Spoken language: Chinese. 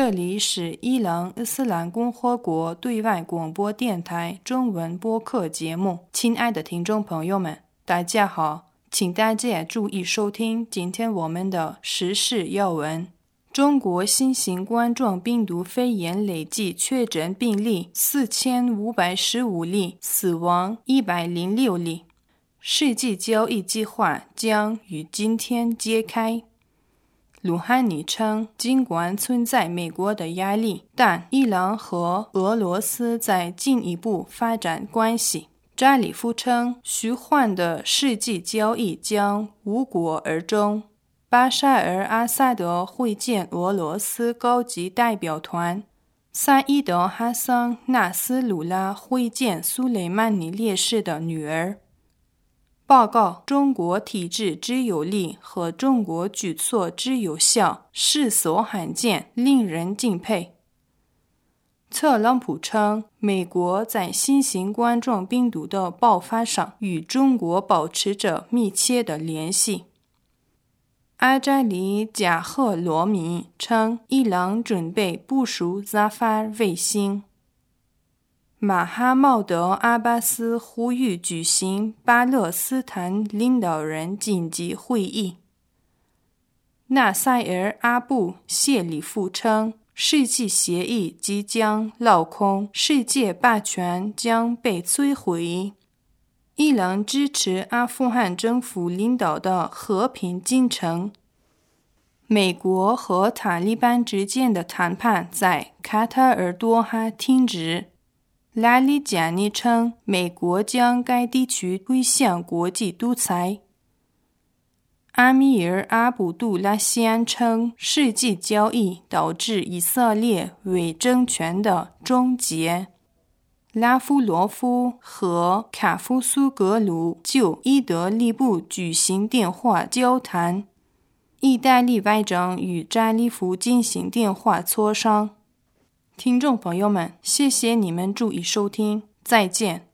这里是伊朗伊斯兰共和国对外广播电台中文播客节目。亲爱的听众朋友们，大家好，请大家注意收听今天我们的时事要闻。中国新型冠状病毒肺炎累计确诊病例4515例，死亡106例。世纪交易计划将于今天揭开。鲁汉尼称，尽管存在美国的压力，但伊朗和俄罗斯在进一步发展关系。扎里夫称，虚幻的世纪交易将无果而终。巴沙尔·阿萨德会见俄罗斯高级代表团。萨伊德·哈桑·纳斯鲁拉会见苏雷曼尼烈士的女儿。报告：中国体制之有力和中国举措之有效，世所罕见，令人敬佩。特朗普称，美国在新型冠状病毒的爆发上与中国保持着密切的联系。阿扎里·贾赫罗米称，伊朗准备部署扎法卫星。马哈茂德·阿巴斯呼吁举行巴勒斯坦领导人紧急会议。纳赛尔·阿布·谢里夫称，世纪协议即将落空，世界霸权将被摧毁。伊朗支持阿富汗政府领导的和平进程。美国和塔利班之间的谈判在卡塔尔多哈停止。拉里贾尼称，美国将该地区推向国际独裁。阿米尔·阿卜杜拉西安称，世纪交易导致以色列伪政权的终结。拉夫罗夫和卡夫苏格鲁就伊德利卜举行电话交谈。意大利外长与扎里夫进行电话磋商。听众朋友们，谢谢你们注意收听，再见。